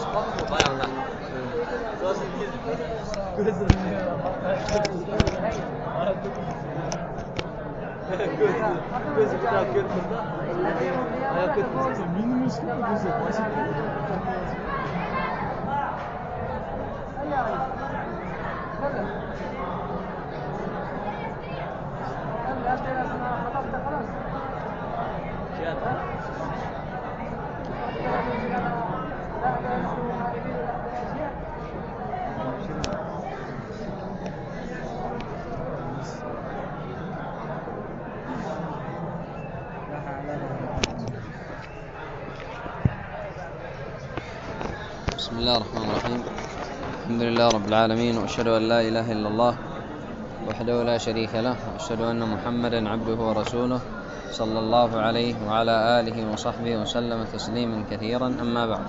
بسم الله الرحمن الرحيم. الحمد لله رب العالمين، وأشهد أن لا إله إلا الله وحده لا شريك له، وأشهد أن محمدا عبده ورسوله صلى الله عليه وعلى آله وصحبه وسلم تسليما كثيرا. أما بعد،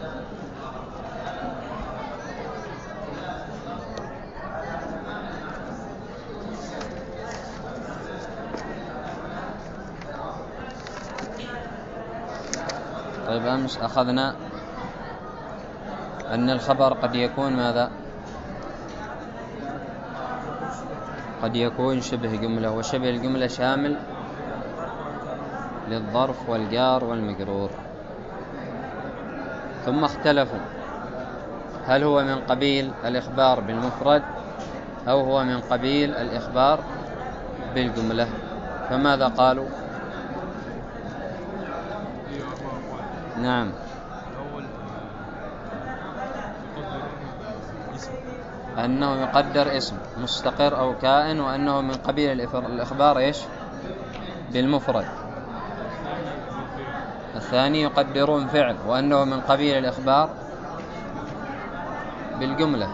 طيب أمس أخذنا أن الخبر قد يكون ماذا؟ قد يكون شبه جملة، وشبه الجملة شامل للظرف والجار والمجرور. ثم اختلفوا هل هو من قبيل الإخبار بالمفرد أو هو من قبيل الإخبار بالجملة. فماذا قالوا؟ نعم، أنه يقدر اسم مستقر أو كائن، وأنه من قبيل الإخبار إيش؟ بالمفرد. الثاني يقدرون فعل، وأنه من قبيل الإخبار بالجملة.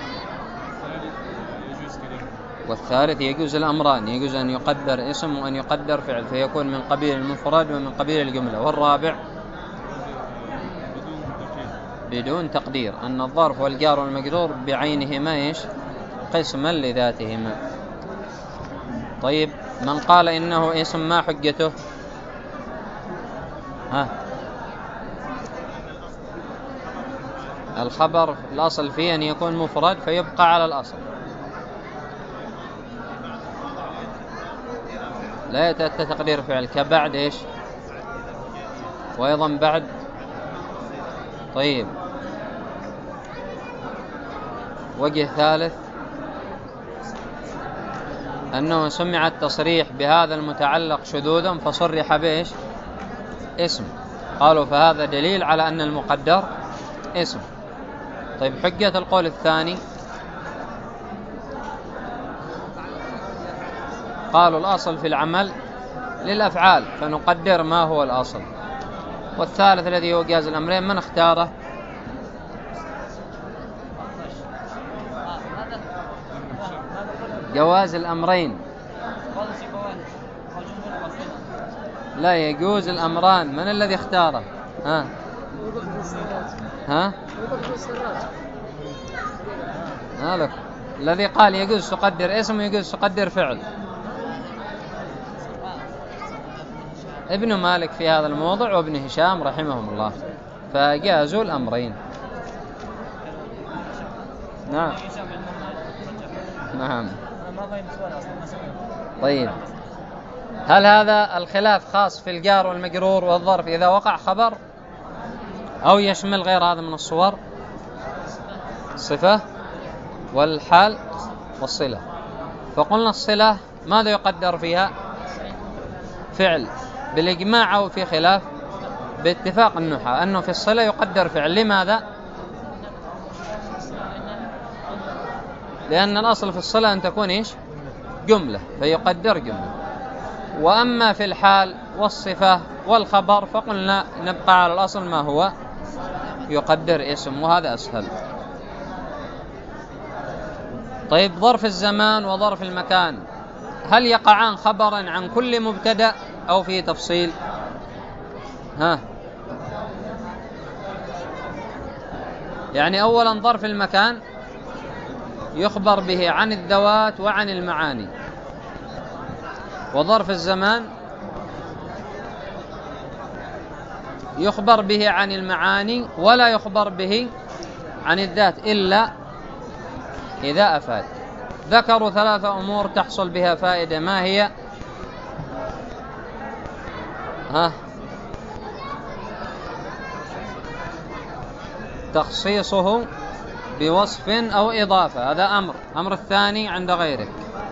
والثالث يجوز الأمران، يجوز أن يقدر اسم وأن يقدر فعل، فيكون من قبيل المفرد ومن قبيل الجملة. والرابع بدون تقدير، أن الظرف والجار والمجرور بعينهما إيش؟ قسما لذاتهما. طيب، من قال إنه اسم ما حجته؟ الخبر الأصل فيه أن يكون مفرد فيبقى على الأصل، لا يتأتى تقدير فعل كبعد إيش؟ وأيضا بعد. طيب، وجه ثالث أنه سمع التصريح بهذا المتعلق شذوذا فصرح بإيش؟ اسم. قالوا فهذا دليل على أن المقدر اسم. طيب، حجة القول الثاني قالوا الأصل في العمل للأفعال فنقدر ما هو الأصل. والثالث الذي هو جواز الأمرين من اختاره؟ جواز الأمرين. لا، يجوز الأمران. من الذي اختاره؟ لك الذي قال يجوز تقدر اسم ويجوز تقدر فعل ابن مالك في هذا الموضع وابن هشام رحمهم الله، فجازوا الأمرين. نعم. طيب، هل هذا الخلاف خاص في الجار والمجرور والظرف إذا وقع خبر، أو يشمل غير هذا من الصور؟ الصفة والحال والصلة. فقلنا الصلة ماذا يقدر فيها؟ فعل بالإجماع أو في خلاف؟ باتفاق النحاة أنه في الصلة يقدر فعل. لماذا؟ لأن الأصل في الصلة أن تكون إيش؟ جملة، فيقدر جملة. وأما في الحال والصفة والخبر فقلنا نبقى على الأصل ما هو يقدر اسم، وهذا أسهل. طيب، ظرف الزمان وظرف المكان هل يقعان خبرا عن كل مبتدأ أو في تفصيل؟ يعني أولا ظرف المكان يخبر به عن الذوات وعن المعاني، وظرف الزمان يخبر به عن المعاني ولا يخبر به عن الذات إلا إذا أفاد. ذكروا 3 أمور تحصل بها فائدة، ما هي؟ تخصيصه بوصف أو إضافة، هذا أمر الثاني عند غيره.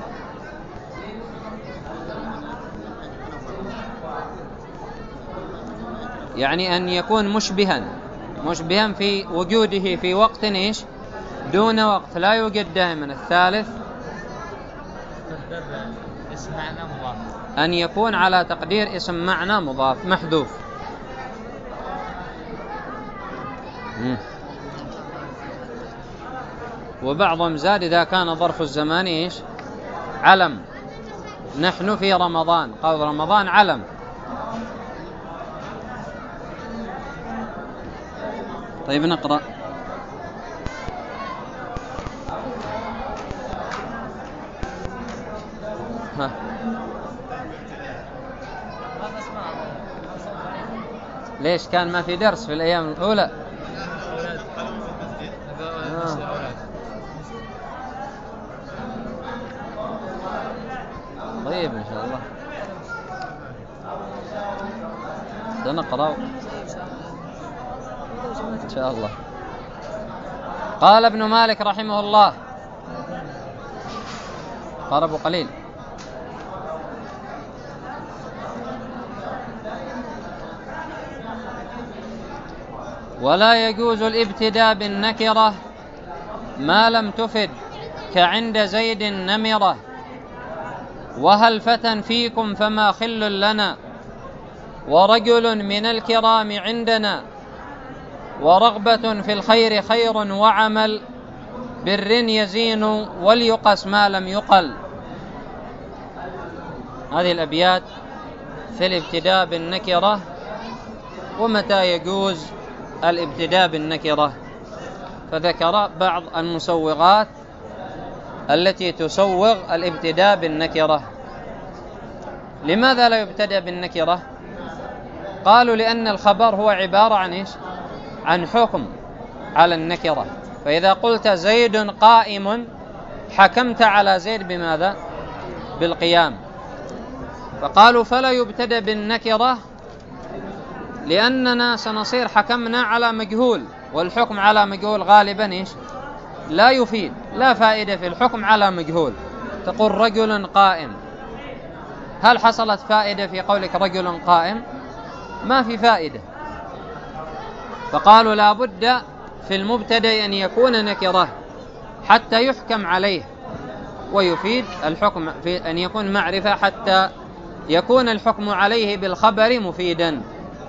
يعني أن يكون مشبها في وجوده في وقت دون وقت، لا يوجد دائما. الثالث أن يكون على تقدير اسم معنى مضاف محذوف. وبعضهم زاد إذا كان ظرف الزمان علم. نحن في رمضان، قول رمضان علم. طيب نقرأ. ليش كان ما في درس في الأيام الأولى؟ طيب إن شاء الله سنقرأ إن شاء الله. قال ابن مالك رحمه الله، قربوا قليل. ولا يجوز الابتداء بالنكرة ما لم تفد، كعند زيد نمرة، وهل فتى فيكم فما خل لنا، ورجل من الكرام عندنا، ورغبة في الخير خير وعمل، بر يزين وليقس ما لم يقل. هذه الأبيات في الابتداء بالنكرة، ومتى يجوز الابتداء بالنكرة. فذكر بعض المسوغات التي تسوغ الابتداء بالنكرة. لماذا لا يبتدأ بالنكرة؟ قالوا لأن الخبر هو عبارة عن حكم على النكرة. فإذا قلت زيد قائم حكمت على زيد بماذا؟ بالقيام. فقالوا فلا يبتدأ بالنكرة لأننا سنصير حكمنا على مجهول، والحكم على مجهول غالبا لا يفيد، لا فائدة في الحكم على مجهول. تقول رجل قائم، هل حصلت فائدة في قولك رجل قائم؟ ما في فائدة. فقالوا لا بد في المبتدأ أن يكون نكرة حتى يحكم عليه، ويفيد الحكم في أن يكون معرفة حتى يكون الحكم عليه بالخبر مفيدا.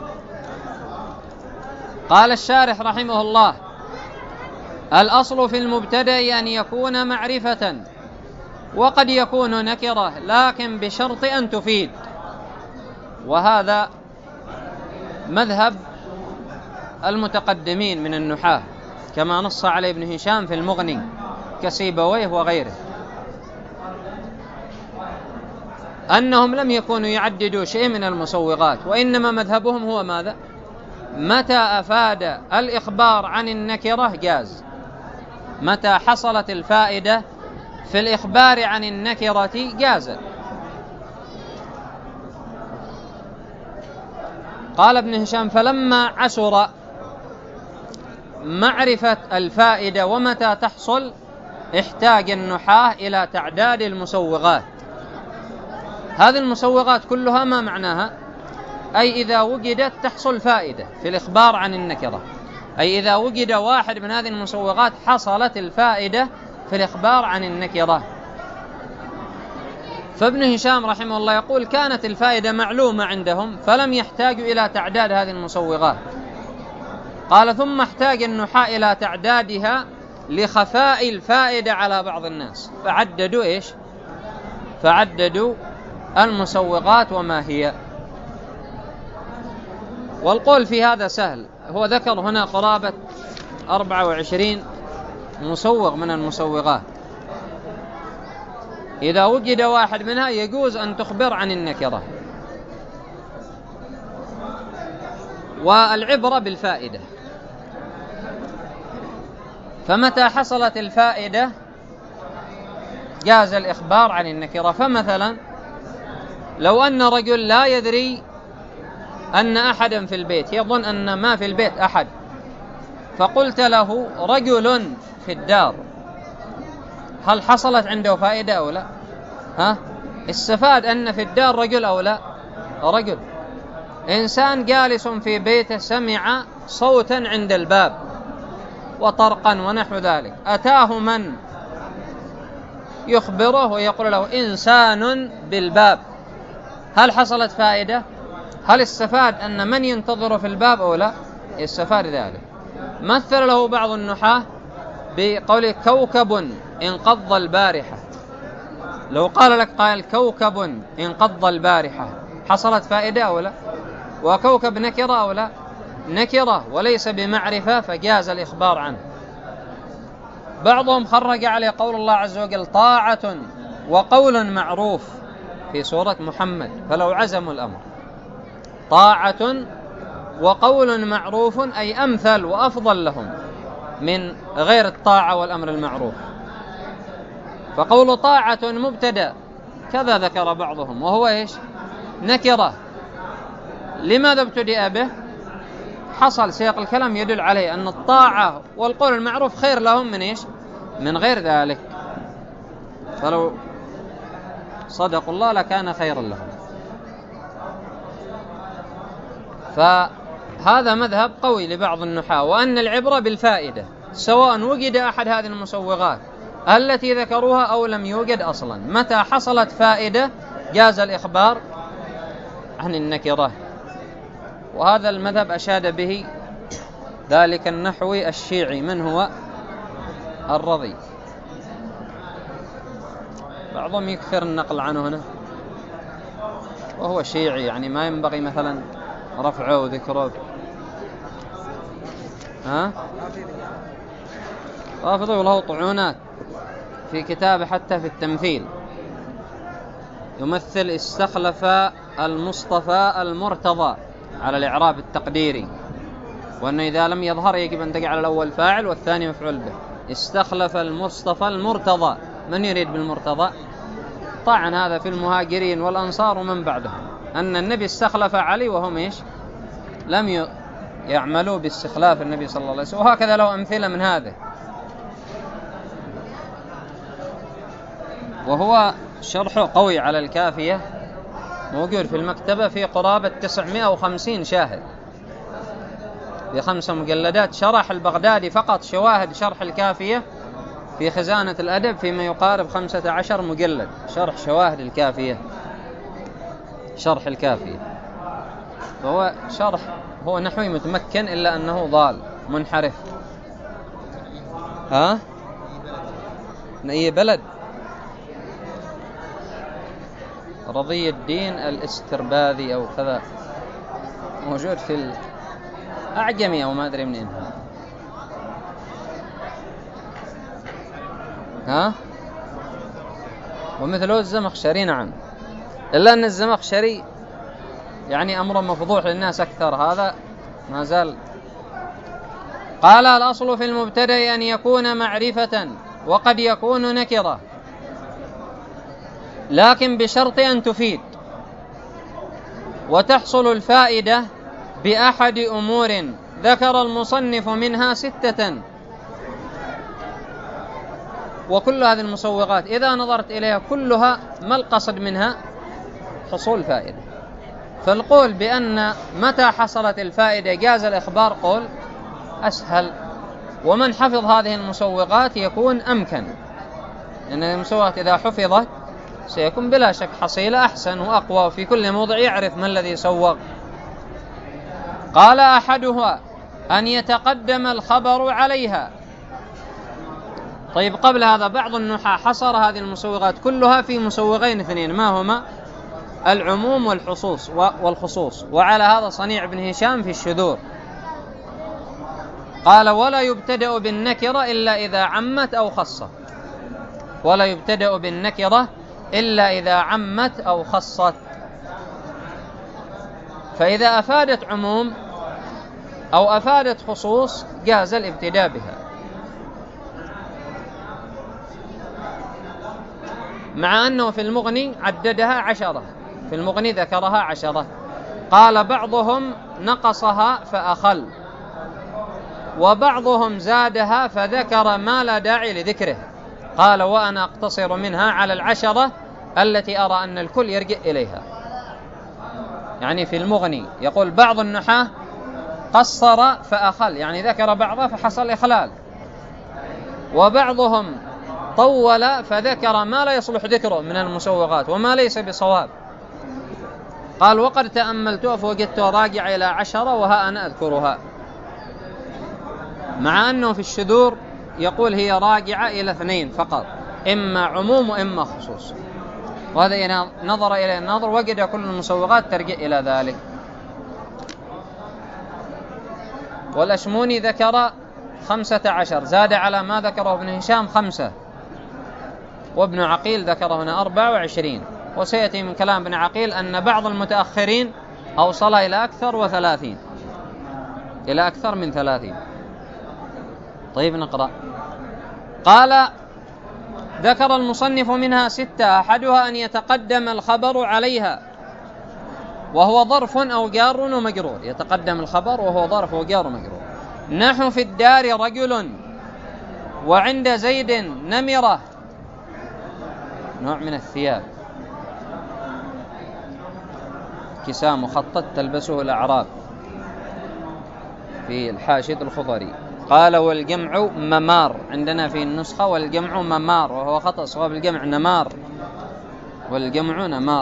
قال الشارح رحمه الله: الأصل في المبتدأ أن يكون معرفة، وقد يكون نكرة لكن بشرط أن تفيد. وهذا مذهب المتقدمين من النحاة كما نص عليه ابن هشام في المغني كسيبويه وغيره، أنهم لم يكونوا يعددوا شيء من المسوغات، وإنما مذهبهم هو ماذا؟ متى أفاد الإخبار عن النكرة جاز، متى حصلت الفائدة في الإخبار عن النكرة جاز. قال ابن هشام: فلما عسر معرفة الفائدة ومتى تحصل احتاج النحاة إلى تعداد المسوغات. هذه المسوغات كلها ما معناها؟ أي إذا وجدت تحصل فائدة في الإخبار عن النكرة، أي إذا وجد واحد من هذه المسوغات حصلت الفائدة في الإخبار عن النكرة. فابن هشام رحمه الله يقول: كانت الفائدة معلومة عندهم فلم يحتاجوا إلى تعداد هذه المسوغات. قال: ثم احتاج النحاة إلى تعدادها لخفاء الفائدة على بعض الناس، فعددوا فعددوا المسوغات وما هي. والقول في هذا سهل، هو ذكر هنا قرابة 24 مسوغ من المسوغات، إذا وجد واحد منها يجوز أن تخبر عن النكرة. والعبرة بالفائدة. فمتى حصلت الفائدة جاز الإخبار عن النكرة. فمثلا لو أن رجل لا يدري أن أحدا في البيت، يظن أن ما في البيت أحد، فقلت له رجل في الدار، هل حصلت عنده فائدة أو لا؟ استفاد أن في الدار رجل أو لا؟ رجل. إنسان جالس في بيته سمع صوتا عند الباب وطرقا ونحو ذلك، أتاه من يخبره ويقول له إنسان بالباب، هل حصلت فائدة؟ هل استفاد أن من ينتظر في الباب أو لا؟ استفاد ذلك. مثل له بعض النحاة بقول كوكب انقض البارحة. لو قال لك قائل كوكب انقض البارحة، حصلت فائدة أو لا؟ وكوكب نكرة أو لا؟ نكرة وليس بمعرفة، فجاز الإخبار عنه. بعضهم خرج عليه قول الله عز وجل طاعة وقول معروف في سورة محمد، فلو عزموا الأمر طاعة وقول معروف أي أمثل وأفضل لهم من غير الطاعة والأمر المعروف. فقول طاعة مبتدأ كذا ذكر بعضهم، وهو إيش؟ نكرة. لماذا ابتدأ به؟ حصل سياق الكلام يدل عليه أن الطاعة والقول المعروف خير لهم من إيش؟ من غير ذلك، فلو صدقوا الله لكان خيرا لهم. فهذا مذهب قوي لبعض النحاة، وأن العبرة بالفائدة سواء وجد أحد هذه المسوغات التي ذكروها أو لم يوجد أصلا. متى حصلت فائدة جاز الإخبار عن النكرة. وهذا المذهب أشاد به ذلك النحوي الشيعي، من هو؟ الرضي. بعضهم يكثر النقل عنه هنا، وهو شيعي، يعني ما ينبغي مثلا رفعه وذكره. رافضي وله طعونات في كتابه حتى في التمثيل، يمثل استخلف المصطفى المرتضى على الإعراب التقديري، وأنه إذا لم يظهر يجب أن تجعل الأول فاعل والثاني مفعول به. استخلف المصطفى المرتضى، من يريد بالمرتضى؟ طبعا هذا في المهاجرين والأنصار ومن بعدهم، أن النبي استخلف علي وهم إيش؟ لم يعملوا باستخلاف النبي صلى الله عليه وسلم. وهكذا لو أمثلة من هذا. وهو شرح قوي على الكافية، موجود في المكتبة في قرابة 950 شاهد ب5 مجلدات. شرح البغدادي فقط شواهد شرح الكافية في خزانة الأدب فيما يقارب 15 مجلد، شرح شواهد الكافية، شرح الكافية. فهو شرح، هو نحوي متمكن إلا أنه ضال منحرف. من أي بلد؟ رضي الدين الاسترباذي أو كذا، موجود في الأعجمي أو ما أدري منين. ومثله الزمخشري. نعم، إلا أن الزمخشري يعني أمر مفضوح للناس أكثر، هذا ما زال. قال الأصل في المبتدأ أن يكون معرفة، وقد يكون نكرة، لكن بشرط أن تفيد. وتحصل الفائدة بأحد أمور ذكر المصنف منها 6، وكل هذه المسوغات إذا نظرت إليها كلها ما القصد منها؟ حصول فائدة. فالقول بأن متى حصلت الفائدة جاز الإخبار قول أسهل، ومن حفظ هذه المسوغات يكون أمكن، لأن المسوغات إذا حفظت سيكون بلا شك حصيلة أحسن وأقوى، وفي كل موضع يعرف ما الذي سوغ. قال أحدها أن يتقدم الخبر عليها. طيب، قبل هذا بعض النحاة حصر هذه المسوغات كلها في مسوغين اثنين، ما هما؟ العموم والخصوص. وعلى هذا صنيع بن هشام في الشذور. قال ولا يبتدأ بالنكرة إلا إذا عمت أو خصت. ولا يبتدأ بالنكرة إلا إذا عمت أو خصت. فإذا أفادت عموم أو أفادت خصوص جاز الابتداء بها، مع أنه في المغني عددها 10، في المغني ذكرها 10. قال بعضهم نقصها فأخل، وبعضهم زادها فذكر ما لا داعي لذكره. قال وأنا أقتصر منها على 10 التي أرى أن الكل يرجع إليها. يعني في المغني يقول بعض النحاة قصر فأخل، يعني ذكر بعضها فحصل إخلال، وبعضهم طول فذكر ما لا يصلح ذكره من المسوغات وما ليس بصواب. قال وقد تأملتها فوجدتها راجع إلى 10 وها أنا أذكرها، مع أنه في الشذور يقول هي راجعة إلى 2 فقط، إما عموم وإما خصوص، وهذا إذا نظر إلى النظر وجد كل المسوغات ترجع إلى ذلك. والأشموني ذكر 15، زاد على ما ذكره ابن هشام 5، وابن عقيل ذكر هنا 24. وسيأتي من كلام ابن عقيل أن بعض المتأخرين أوصل إلى أكثر من 30. طيب نقرأ. قال ذكر المصنف منها 6، أحدها أن يتقدم الخبر عليها وهو ظرف أو جار ومجرور. يتقدم الخبر وهو ظرف وجار ومجرور. نحو في الدار رجل، وعند زيد نمرة، نوع من الثياب، كساء مخطط تلبسه الأعراب، في الحاشد الخضري. قال والجمع ممار، عندنا في النسخة والجمع ممار، وهو خطأ، صواب الجمع نمار، والجمع نمار.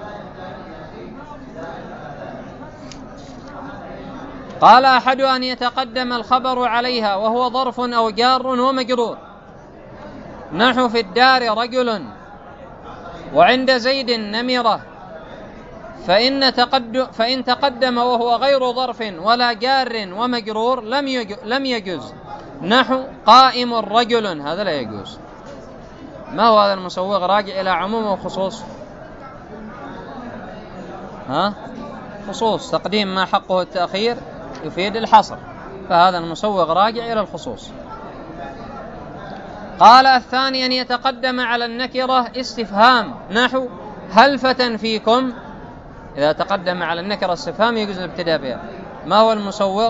قال أحد أن يتقدم الخبر عليها وهو ظرف أو جار ومجرور. نحو في الدار رجل، وعند زيد نمرة، فإن تقدم وهو غير ظرف ولا جار ومجرور لم يجوز. نحو قائم رجل، هذا لا يجوز. ما هو هذا المسوغ؟ راجع إلى عموم وخصوص؟ خصوص، تقديم ما حقه التأخير يفيد الحصر، فهذا المسوغ راجع إلى الخصوص. قال الثاني أن يتقدم على النكرة استفهام، نحو هل فتى فيكم. إذا تقدم على النكرة استفهام يجوز الابتداء بها. ما هو المسوغ؟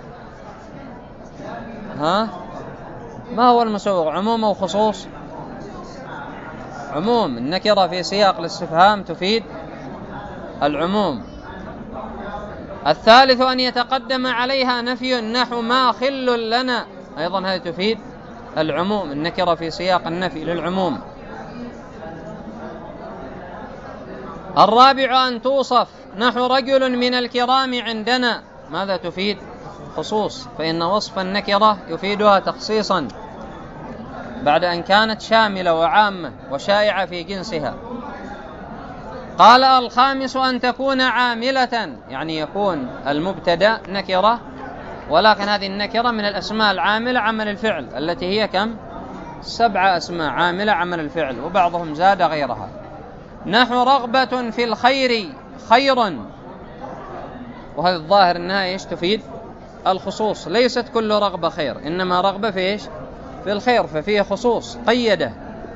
ما هو المسوغ؟ عموم أو خصوص؟ عموم. النكرة في سياق الاستفهام تفيد العموم. الثالث أن يتقدم عليها نفي، نحو ما خل لنا، أيضا هذه تفيد العموم، النكرة في سياق النفي للعموم. الرابع أن توصف، نحو رجل من الكرام عندنا، ماذا تفيد؟ خصوص، فإن وصف النكرة يفيدها تخصيصا بعد أن كانت شاملة وعامة وشائعة في جنسها. قال الخامس أن تكون عاملة، يعني يكون المبتدأ نكرة، ولكن هذه النكرة من الأسماء العاملة عمل الفعل، التي هي كم؟ 7 أسماء عاملة عمل الفعل، وبعضهم زاد غيرها. نحو رغبة في الخير خير، وهذا الظاهر أنها إيش تفيد؟ الخصوص، ليست كل رغبة خير، إنما رغبة في إيش؟ في الخير، ففيه خصوص قيده.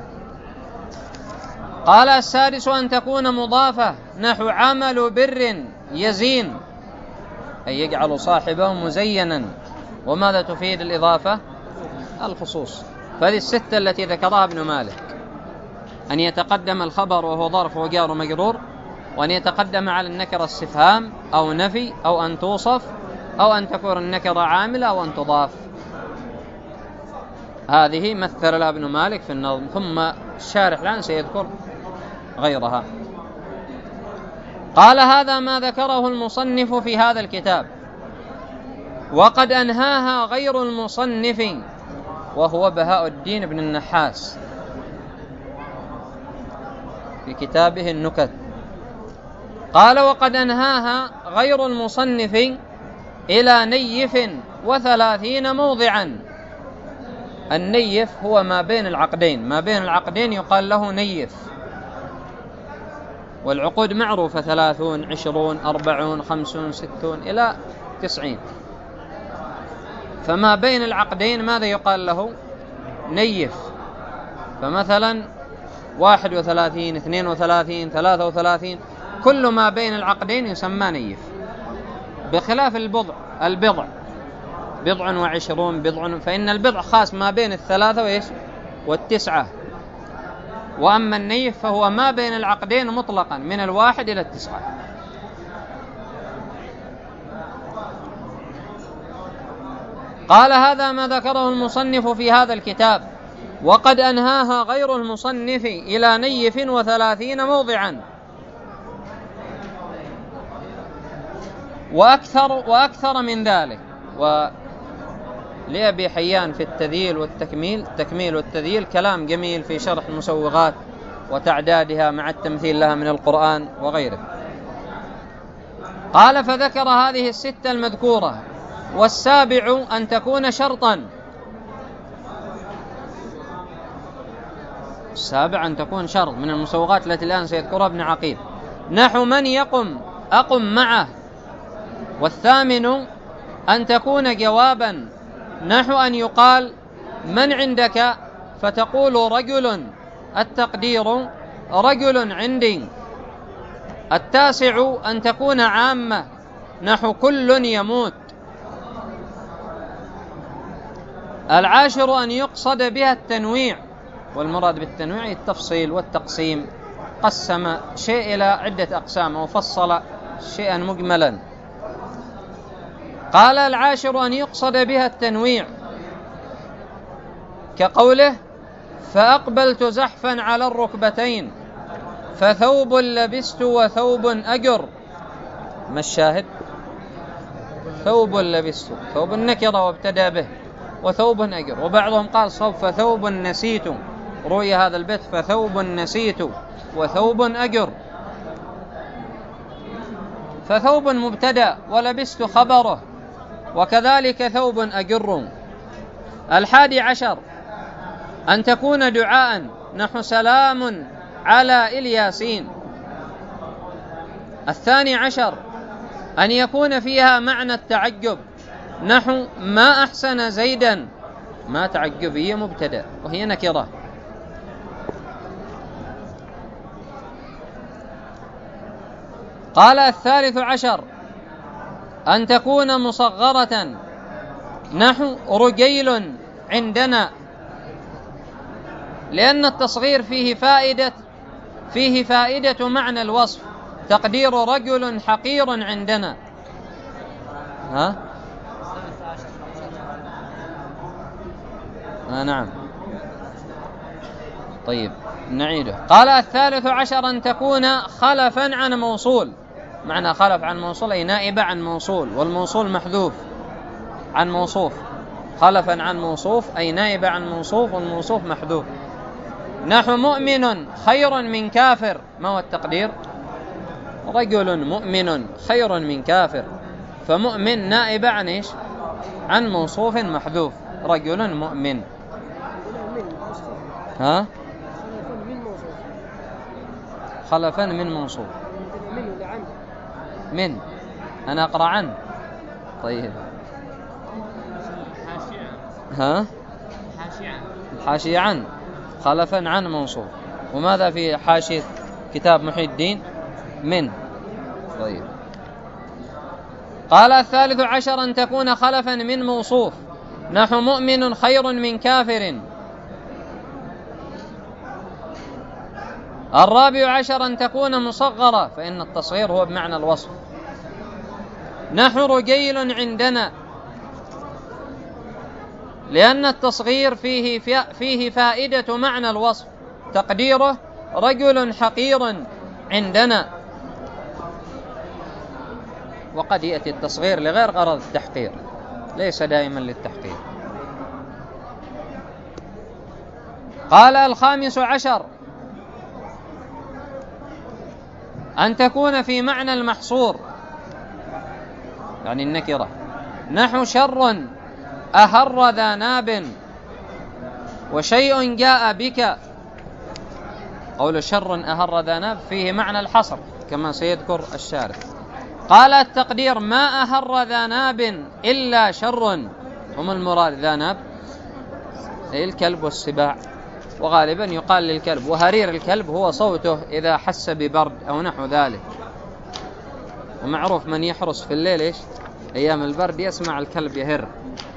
قال السادس أن تكون مضافة، نحو عمل بر يزين، أي يجعل صاحبه مزينا، وماذا تفيد الإضافة؟ الخصوص. فهذه 6 التي ذكرها ابن مالك: أن يتقدم الخبر وهو ظرف وجار ومجرور، وأن يتقدم على النكرة استفهام أو نفي أو أن توصف، أو أن تكون النكرة عاملة أو أن تضاف. هذه مثل لها ابن مالك في النظم، ثم الشارح الآن سيذكر غيرها. قال هذا ما ذكره المصنف في هذا الكتاب، وقد أنهاها غير المصنف وهو بهاء الدين بن النحاس في كتابه النكت. قال وقد أنهاها غير المصنف إلى نيف 30 موضعا. النيف هو ما بين العقدين، ما بين العقدين يقال له نيف، والعقود معروفة: 30 20 40 50 60 إلى 90. فما بين العقدين ماذا يقال له؟ نيف. فمثلا 31 32 33 كل ما بين العقدين يسمى نيف، بخلاف البضع 20 فإن البضع خاص ما بين 3 و9، وأما النيف فهو ما بين العقدين مطلقا من 1 إلى 9. قال هذا ما ذكره المصنف في هذا الكتاب، وقد أنهاها غير المصنف إلى نيف 30 موضعا وأكثر من ذلك. ولأبي حيان في التكميل والتذييل كلام جميل في شرح المسوغات وتعدادها مع التمثيل لها من القرآن وغيره. قال فذكر هذه 6 المذكورة، والسابع أن تكون شرطا. السابع أن تكون شرط من المسوغات التي الآن سيذكرها ابن عقيل، نحو من أقم معه. والثامن أن تكون جوابا، نحو أن يقال من عندك فتقول رجل، التقدير رجل عندي. التاسع أن تكون عامة، نحو كل يموت. العاشر أن يقصد بها التنويع، والمراد بالتنويع التفصيل والتقسيم، قسم شيء إلى عدة أقسام وفصل شيئا مجملا. قال العاشر أن يقصد بها التنويع، كقوله فأقبلت زحفا على الركبتين، فثوب لبست وثوب أجر. ما الشاهد؟ ثوب لبست، ثوب النكرة وابتدى به، وثوب أجر. وبعضهم قال فثوب نسيت، روي هذا البيت فثوب نسيت وثوب أجر، فثوب مبتدأ ولبست خبره، وكذلك ثوب أجر. 11 أن تكون دعاء، نحو سلام على الياسين. 12 أن يكون فيها معنى التعجب، نحو ما أحسن زيدا. ما تعجبية مبتدأ وهي نكرة. قال 13 أن تكون مصغرة، نحو رجيل عندنا، لأن التصغير فيه فائدة معنى الوصف، تقدير رجل حقير عندنا. نعم. طيب نعيده. قال 13 أن تكون خلفا عن موصول. معنى خلف عن موصول أي نائبة عن موصول، والموصول محذوف عن موصوف. خلفا عن موصوف أي نائبة عن موصوف، والموصوف محذوف. نحو مؤمن خير من كافر. ما هو التقدير؟ رجل مؤمن خير من كافر، فمؤمن نائبة عن إيش؟ عن موصوف محذوف، رجل مؤمن. خلفا من موصوف. من أنا أقرأ عن. طيب حاشية عن، خلفا عن موصوف. وماذا في حاشية كتاب محي الدين؟ من. طيب. قال 13 أن تكون خلفا من موصوف، نحو مؤمن خير من كافر. 14 أن تكون مصغرة، فإن التصغير هو بمعنى الوصف، نحو رجيل عندنا، لأن التصغير فيه فائدة معنى الوصف، تقديره رجل حقير عندنا. وقد يأتي التصغير لغير غرض التحقير، ليس دائما للتحقير. قال 15 أن تكون في معنى المحصور، يعني النكرة، نحو شر أهر ذا ناب، وشيء جاء بك. قول شر أهر ذا ناب فيه معنى الحصر كما سيذكر الشارح. قال التقدير ما أهر ذا ناب إلا شر، هم المراد ذا ناب الكلب والسباع، وغالبا يقال للكلب. وهرير الكلب هو صوته إذا حس ببرد أو نحو ذلك، ومعروف من يحرس في الليل إيش أيام البرد يسمع الكلب يهر.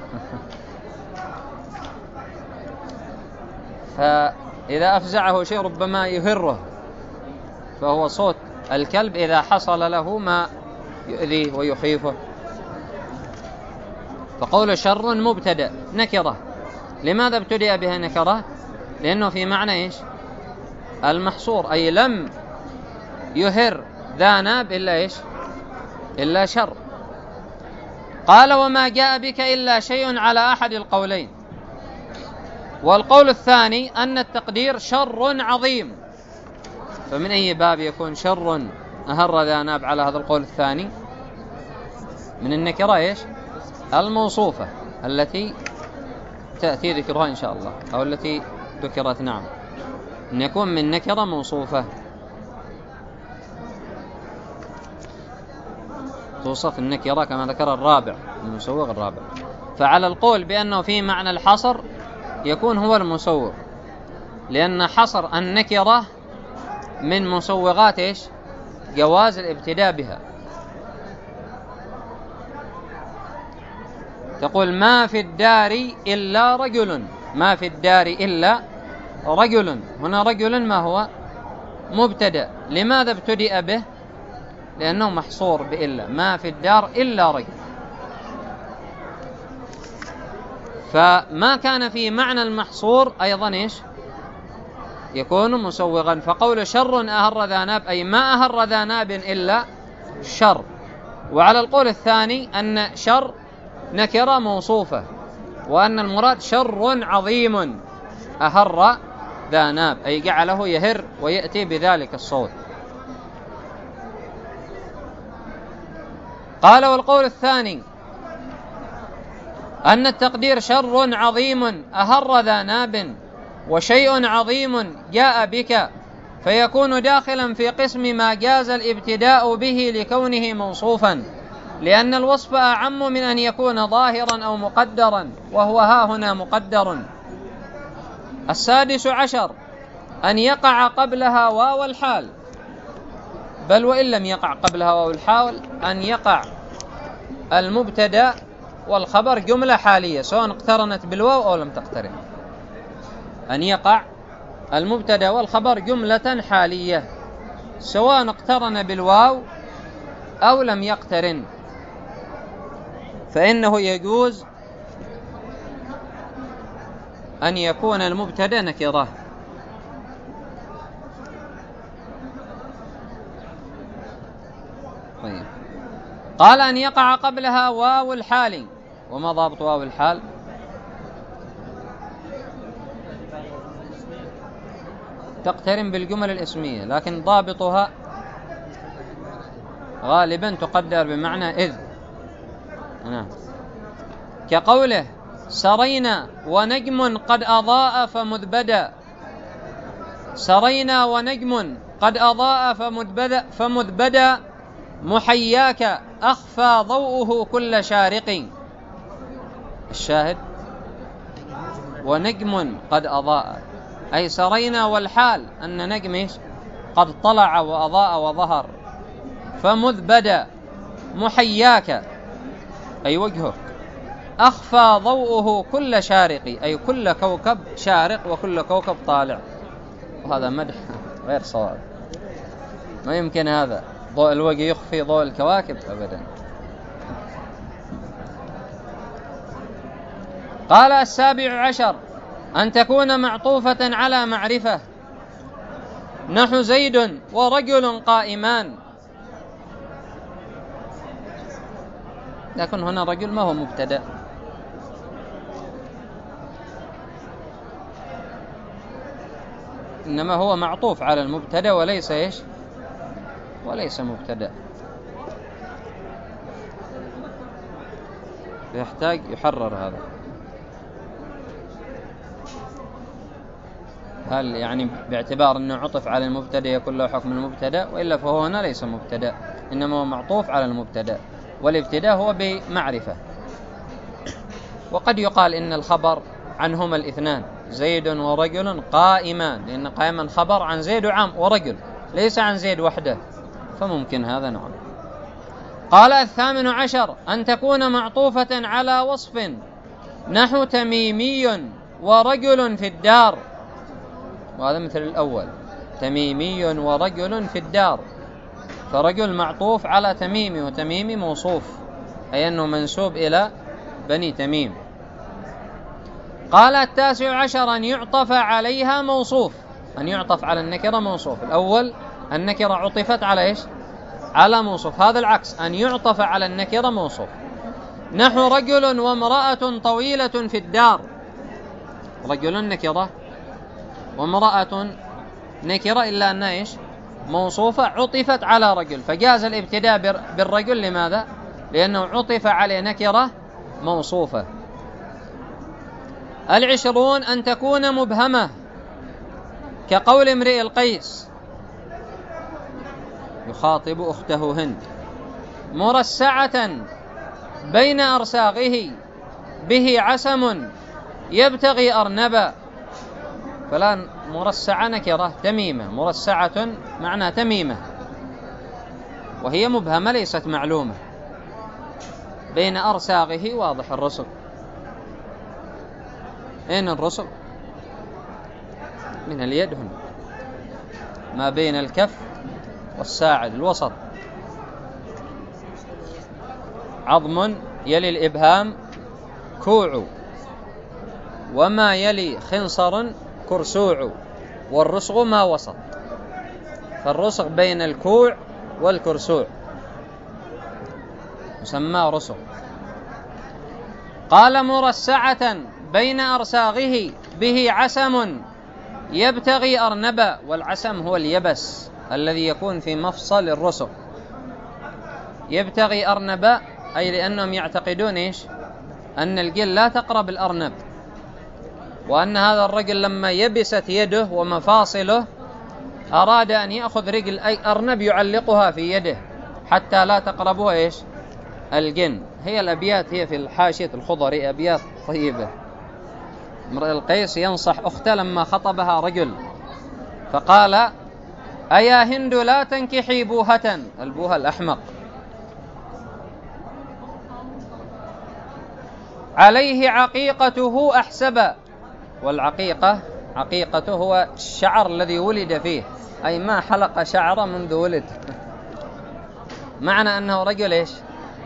فإذا أفزعه شيء ربما يهره، فهو صوت الكلب إذا حصل له ما يؤذيه ويخيفه. فقول شر مبتدأ نكرة. لماذا ابتدأ بها نكرة؟ لأنه في معنى إيش المحصور، أي لم يهر ذا ناب إلا إيش إلا شر. قال وما جاء بك إلا شيء على أحد القولين. والقول الثاني أن التقدير شر عظيم. فمن أي باب يكون شر أهر ذا ناب على هذا القول الثاني؟ من النكرة إيش الموصوفة التي تأتي ذكرها إن شاء الله، أو التي ذكرت، نعم، أن يكون من نكرة موصوفة توصف النكرة كما ذكر الرابع المسوغ الرابع. فعلى القول بأنه في معنى الحصر يكون هو المسوغ، لأن حصر النكرة من مسوغات إيش جواز الابتداء بها. تقول ما في الدار إلا رجل، ما في الدار إلا رجل. هنا رجل ما هو مبتدأ. لماذا ابتدأ به؟ لأنه محصور بإلا، ما في الدار إلا رجل. فما كان في معنى المحصور أيضا إيش يكون مسوغا. فقول شر أهر ذا ناب أي ما أهر ذا ناب إلا شر. وعلى القول الثاني أن شر نكرة موصوفة، وأن المراد شر عظيم أهر ذا ناب أي جعله يهر ويأتي بذلك الصوت. قال والقول الثاني أن التقدير شر عظيم أهر ذا ناب وشيء عظيم جاء بك، فيكون داخلا في قسم ما جاز الابتداء به لكونه موصوفا، لأن الوصف أعم من أن يكون ظاهرا أو مقدرا، وهو ها هنا مقدر. السادس عشر أن يقع قبلها واو الحال، بل وإن لم يقع قبلها واو الحال أن يقع المبتدأ والخبر جملة حالية سواء اقترنت بالواو أو لم تقترن. أن يقع المبتدأ والخبر جملة حالية سواء اقترن بالواو أو لم يقترن، فإنه يجوز أن يكون المبتدأ نكرة. طيب. قال أن يقع قبلها واو الحال. وما ضابط واو الحال؟ تقترن بالجمل الاسمية، لكن ضابطها غالبا تقدر بمعنى إذ. كقوله سرينا ونجم قد أضاء فمذ بدا. سرينا ونجم قد أضاء فمذ بدا محياك أخفى ضوءه كل شارق. الشاهد ونجم قد أضاء أي سرينا، والحال أن نجم قد طلع وأضاء وظهر. فمذ بدا محياك أي وجهك، أخفى ضوءه كل شارق أي كل كوكب شارق وكل كوكب طالع. وهذا مدح غير صواب، ما يمكن هذا ضوء الوجه يخفي ضوء الكواكب أبدا. قال السابع عشر أن تكون معطوفة على معرفة، نحو زيد ورجل قائمان. لكن هنا رجل ما هو مبتدأ، إنما هو معطوف على المبتدأ وليس إيش وليس مبتدأ، يحتاج يحرر هذا. هل يعني باعتبار أنه عطف على المبتدأ يكون له حكم المبتدأ، وإلا فهو هنا ليس مبتدأ إنما هو معطوف على المبتدأ، والابتداء هو بمعرفة. وقد يقال إن الخبر عنهما الاثنان، زيد ورجل قائمان، لأن قائما خبر عن زيد ورجل، ليس عن زيد وحده، فممكن هذا. نعم. قال 18 أن تكون معطوفة على وصف، نحو تميمي ورجل في الدار، وهذا مثل الأول، تميمي ورجل في الدار، فرجل معطوف على تميمي، وتميمي موصوف أي أنه منسوب إلى بني تميم. قال 19 أن يعطف عليها موصوف، أن يعطف على النكرة موصوف. الأول النكرة عطفت على إيش؟ على موصوف، هذا العكس، أن يعطف على النكرة موصوف. نحو رجل وامرأة طويلة في الدار، رجل نكرة وامرأة نكرة، إلا أنها إيش؟ موصوفة عطفت على رجل، فجاز الابتداء بالرجل. لماذا؟ لأنه عطف عليه نكرة موصوفة. 20 أن تكون مبهمة، كقول امرئ القيس يخاطب أخته هند، مرسعة بين أرساغه به عسم يبتغي أرنبا. فلا مرسعة نكرة تميمة، مرسعة معنى تميمة، وهي مبهمة ليست معلومة. بين أرساغه واضح الرسغ، أين الرسغ؟ من اليد هنا، ما بين الكف والساعد، الوسط، عظم يلي الإبهام كوع، وما يلي خنصر كرسوع، والرسغ ما وسط، فالرسغ بين الكوع والكرسوع يسمى رسغ. قال مرسعة بين أرساغه به عسم يبتغي أرنبا، والعسم هو اليبس الذي يكون في مفصل الرسغ. يبتغي أرنبا أي لأنهم يعتقدون إيش؟ أن الجل لا تقرب الأرنب، وأن هذا الرجل لما يبست يده ومفاصله أراد أن يأخذ رجل أي أرنب يعلقها في يده حتى لا تقربها إيش؟ الجن. هي الأبيات هي في الحاشية الخضري أبيات طيبة. امرئ القيس ينصح أخته لما خطبها رجل، فقال: أيا هند لا تنكحي بوهة، البوهة الأحمق، عليه عقيقته أحسب. والعقيقة عقيقته هو الشعر الذي ولد فيه، أي ما حلق شعر منذ ولد. معنى أنه رجل إيش؟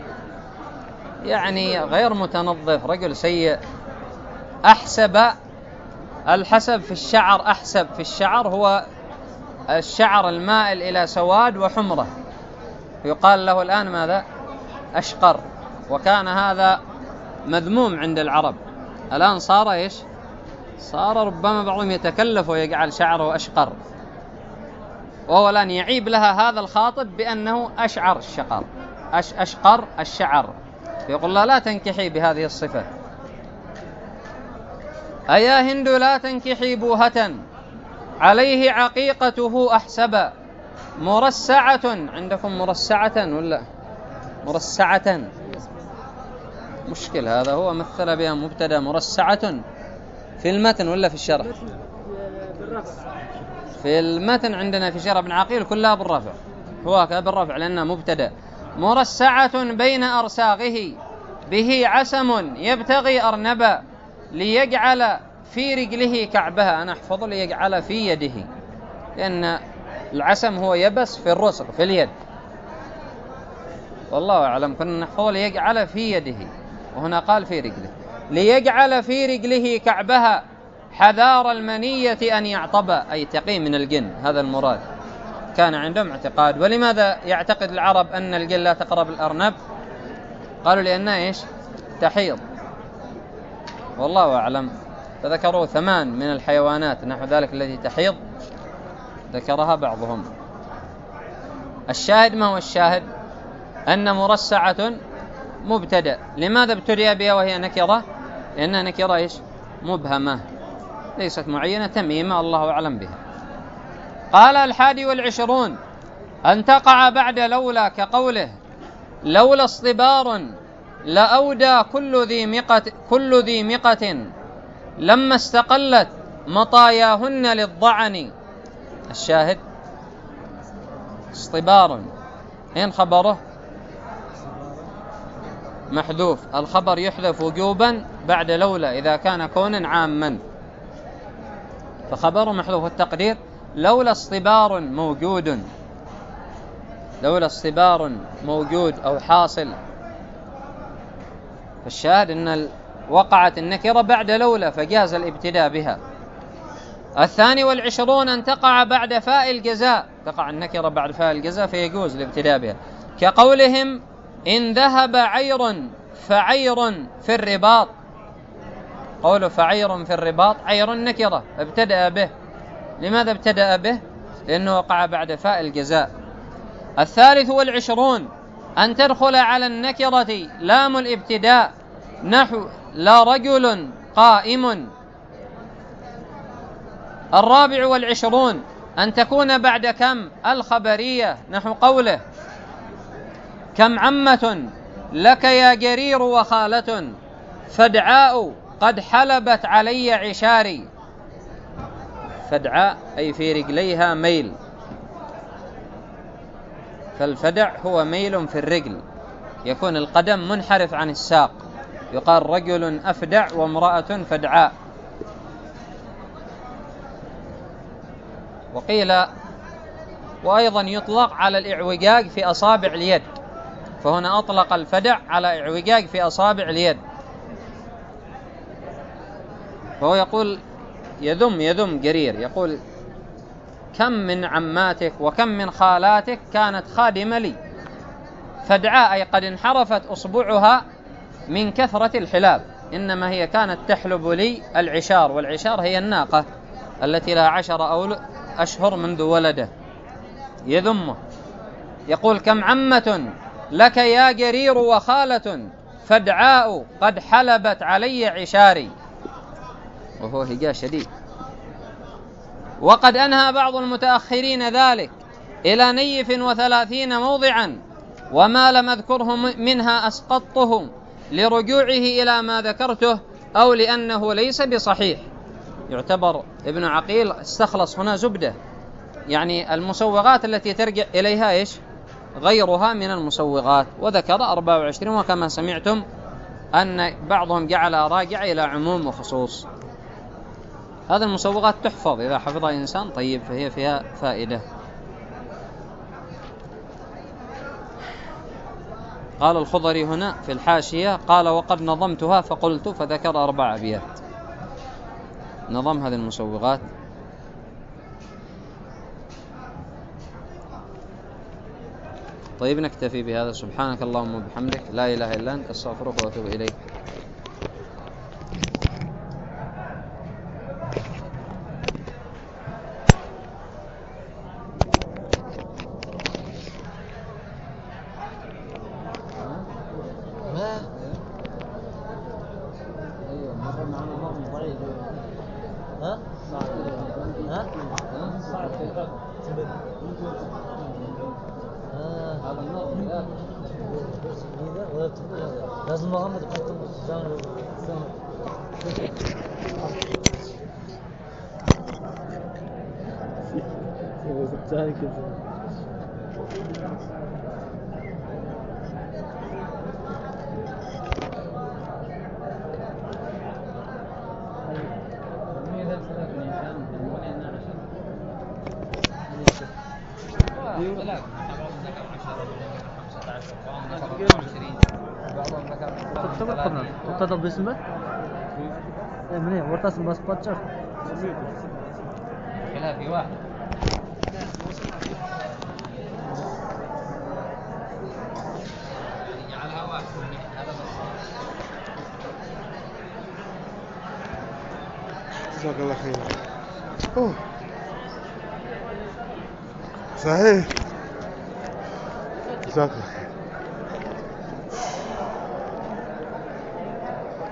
يعني غير متنظف، رجل سيء. أحسب، الحسب في الشعر، أحسب في الشعر هو الشعر المائل إلى سواد وحمرة، يقال له الآن ماذا؟ أشقر، وكان هذا مذموم عند العرب. الآن صار إيش؟ صار ربما بعضهم يتكلف ويجعل شعره أشقر، وهو الآن يعيب لها هذا الخاطب بأنه أشعر الشقر، أشقر الشعر، يقول لها لا تنكحي بهذه الصفة. أيا هند لا تنكحي بوهة، عليه عقيقته أحسب. مرسعة، عندكم مرسعة ولا مرسعة؟ مشكل هذا، هو مثل بها مبتدا مرسعة في المتن ولا في الشرح؟ في المتن عندنا في شرح ابن عقيل كلها بالرفع، هو بالرفع لأنها مبتدا. مرسعة بين أرساغه به عسم يبتغي أرنبا، ليجعل في رجله كعبها. أنا أحفظ ليجعل في يده، لأن العسم هو يبس في الرسغ في اليد، والله أعلم. كنا نحفظ ليجعل في يده، وهنا قال في رجله. ليجعل في رجله كعبها حذار المنية أن يعطب، أي تقي من الجن، هذا المراد. كان عندهم اعتقاد. ولماذا يعتقد العرب أن الجن لا تقرب الأرنب؟ قالوا لأنها إيش؟ تحيض، والله أعلم. فذكروا 8 من الحيوانات نحو ذلك التي تحيض، ذكرها بعضهم. الشاهد، ما هو الشاهد؟ أن مرسعة مبتدأ. لماذا ابتدأ بها وهي نكرة؟ لأنها نكرة إيش؟ مبهمة، ليست معينة، تميمة، الله أعلم بها. قال 21 أن تقع بعد لولا، كقوله: لولا اصطبار لأودى كل ذي مقة لما استقلت مطاياهن للضعن. الشاهد اصطبار، إن خبره محذوف، الخبر يحذف وجوبا بعد لولا إذا كان كونا عاما، فخبره محذوف. التقدير لولا اصطبار موجود، لولا اصطبار موجود أو حاصل. فالشاهد أن وقعت النكرة بعد لولا فجاز الابتداء بها. 22 أن تقع بعد فاء الجزاء، تقع النكرة بعد فاء الجزاء فيجوز الابتداء بها، كقولهم إن ذهب عير فعير في الرباط. قوله فعير في الرباط، عير نكرة ابتدأ به. لماذا ابتدأ به؟ لأنه وقع بعد فاء الجزاء. 23 أن تدخل على النكرة لام الابتداء، نحو لا رجل قائم. 24 أن تكون بعد كم الخبرية، نحو قوله كم عمة لك يا جرير وخالة، فدعاء قد حلبت علي عشاري. فدعاء أي في رجليها ميل، فالفدع هو ميل في الرجل، يكون القدم منحرف عن الساق، يقال رجل أفدع وامرأة فدعاء. وقيل وأيضا يطلق على الإعوجاج في أصابع اليد، فهنا أطلق الفدع على إعوجاج في أصابع اليد. فهو يقول يذم جرير، يقول كم من عماتك وكم من خالاتك كانت خادمة لي، فدعاء أي قد انحرفت أصبعها من كثرة الحلاب، إنما هي كانت تحلب لي العشار، والعشار هي الناقة التي لها 10 أشهر منذ ولده. يذمه، يقول كم عمة لك يا جرير وخالة، فدعاء قد حلبت علي عشاري، وهو هجاء شديد. وقد أنهى بعض المتأخرين ذلك إلى 30 موضعا، وما لم أذكره منها أسقطته لرجوعه إلى ما ذكرته أو لأنه ليس بصحيح. يعتبر ابن عقيل استخلص هنا زبدة، يعني المسوغات التي ترجع إليها إيش غيرها من المسوغات، وذكر 24، وكما سمعتم أن بعضهم جعل راجع إلى عموم وخصوص. هذه المسوغات تحفظ، إذا حفظها إنسان طيب فهي فيها فائدة. قال الخضري هنا في الحاشية، قال وقد نظمتها فقلت، فذكر 4 أبيات نظم هذه المسوغات. طيب نكتفي بهذا. سبحانك اللهم وبحمدك، لا إله إلا أنت، أستغفرك وأتوب إليك. لازم محمد يحط تفضل باسمه منين ورتصل بس بطشر خلافي واحد. جعلها واحد. جزاك الله خير. صحيح. جزاك الله خير.